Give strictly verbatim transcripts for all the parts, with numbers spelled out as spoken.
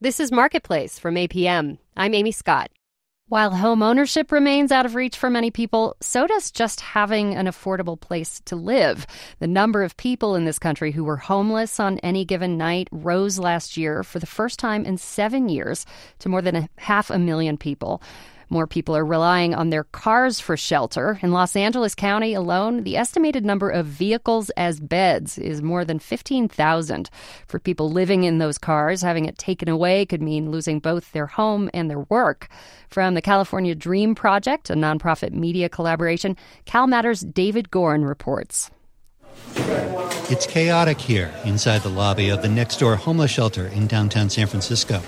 This is Marketplace from A P M. I'm Amy Scott. While home ownership remains out of reach for many people, so does just having an affordable place to live. The number of people in this country who were homeless on any given night rose last year for the first time in seven years to more than a half a million people. More people are relying on their cars for shelter. In Los Angeles County alone, the estimated number of vehicles as beds is more than fifteen thousand. For people living in those cars, having it taken away could mean losing both their home and their work. From the California Dream Project, a nonprofit media collaboration, CalMatters' David Gorn reports. It's chaotic here inside the lobby of the next-door homeless shelter in downtown San Francisco.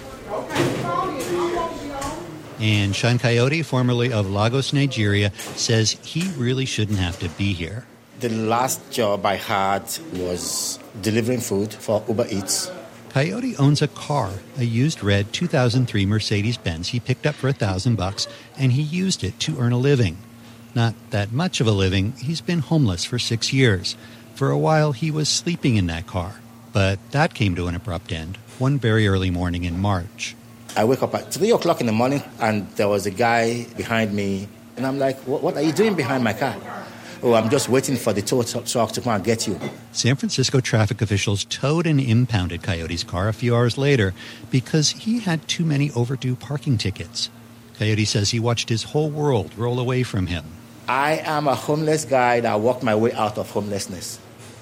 And Sean Coyote, formerly of Lagos, Nigeria, says he really shouldn't have to be here. The last job I had was delivering food for Uber Eats. Coyote owns a car, a used red two thousand three Mercedes-Benz he picked up for a thousand bucks, and he used it to earn a living. Not that much of a living. He's been homeless for six years. For a while, he was sleeping in that car. But that came to an abrupt end one very early morning in March. I wake up at three o'clock in the morning, and there was a guy behind me. And I'm like, what are you doing behind my car? Oh, I'm just waiting for the tow truck to come and get you. San Francisco traffic officials towed and impounded Coyote's car a few hours later because he had too many overdue parking tickets. Coyote says he watched his whole world roll away from him. I am a homeless guy that walked my way out of homelessness.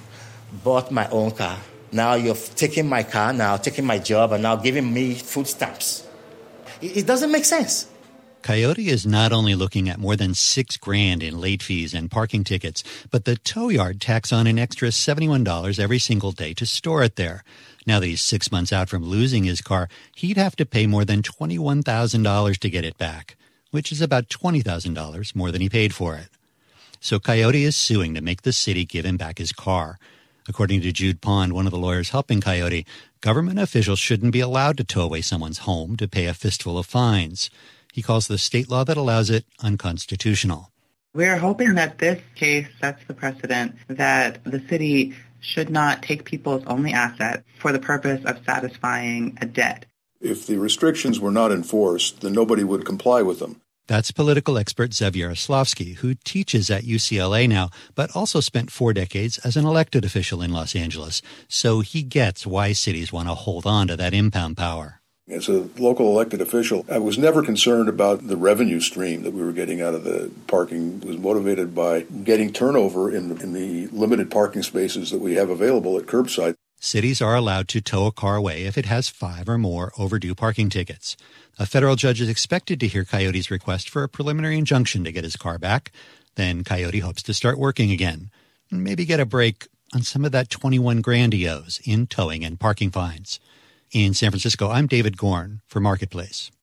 Bought my own car. Now you're taking my car, now taking my job, and now giving me food stamps. It, it doesn't make sense. Coyote is not only looking at more than six grand in late fees and parking tickets, but the tow yard tacks on an extra seventy-one dollars every single day to store it there. Now that he's six months out from losing his car, he'd have to pay more than twenty-one thousand dollars to get it back, which is about twenty thousand dollars more than he paid for it. So Coyote is suing to make the city give him back his car. According to Jude Pond, one of the lawyers helping Coyote, government officials shouldn't be allowed to tow away someone's home to pay a fistful of fines. He calls the state law that allows it unconstitutional. We're hoping that this case sets the precedent that the city should not take people's only asset for the purpose of satisfying a debt. If the restrictions were not enforced, then nobody would comply with them. That's political expert Zev Yaroslavsky, who teaches at U C L A now, but also spent four decades as an elected official in Los Angeles. So he gets why cities want to hold on to that impound power. As a local elected official, I was never concerned about the revenue stream that we were getting out of the parking. It was motivated by getting turnover in, in the limited parking spaces that we have available at curbside. Cities are allowed to tow a car away if it has five or more overdue parking tickets. A federal judge is expected to hear Coyote's request for a preliminary injunction to get his car back. Then Coyote hopes to start working again. Maybe get a break on some of that twenty-one grand he owes in towing and parking fines. In San Francisco, I'm David Gorn for Marketplace.